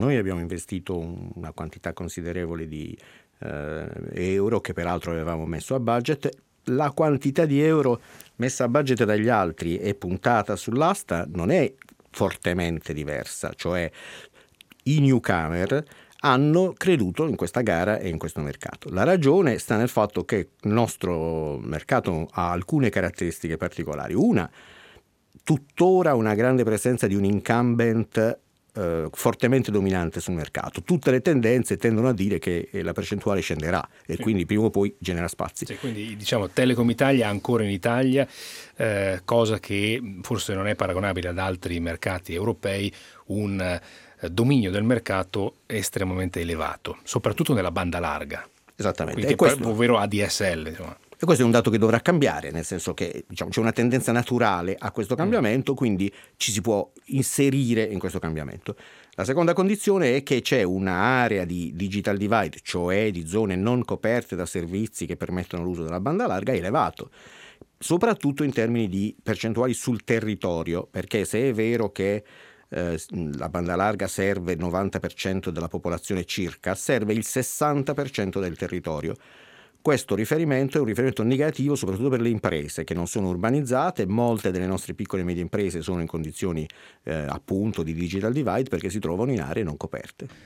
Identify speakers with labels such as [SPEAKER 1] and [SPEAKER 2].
[SPEAKER 1] Noi abbiamo investito una quantità considerevole di euro, che peraltro avevamo messo a budget. La quantità di euro messa a budget dagli altri e puntata sull'asta non è fortemente diversa, cioè i newcomer hanno creduto in questa gara e in questo mercato. La ragione sta nel fatto che il nostro mercato ha alcune caratteristiche particolari. Una, tuttora una grande presenza di un incumbent fortemente dominante sul mercato. Tutte le tendenze tendono a dire che la percentuale scenderà e quindi prima o poi genera spazi.
[SPEAKER 2] Sì, quindi diciamo Telecom Italia ancora in Italia, cosa che forse non è paragonabile ad altri mercati europei, un dominio del mercato estremamente elevato, soprattutto nella banda larga.
[SPEAKER 1] Esattamente.
[SPEAKER 2] Ovvero ADSL, insomma.
[SPEAKER 1] E questo è un dato che dovrà cambiare, nel senso che c'è una tendenza naturale a questo cambiamento, quindi ci si può inserire in questo cambiamento. La seconda condizione è che c'è un'area di digital divide, cioè di zone non coperte da servizi che permettono l'uso della banda larga, elevato, soprattutto in termini di percentuali sul territorio, perché se è vero che la banda larga serve il 90% della popolazione circa, serve il 60% del territorio. Questo riferimento è un riferimento negativo soprattutto per le imprese che non sono urbanizzate. Molte delle nostre piccole e medie imprese sono in condizioni appunto di digital divide perché si trovano in aree non coperte.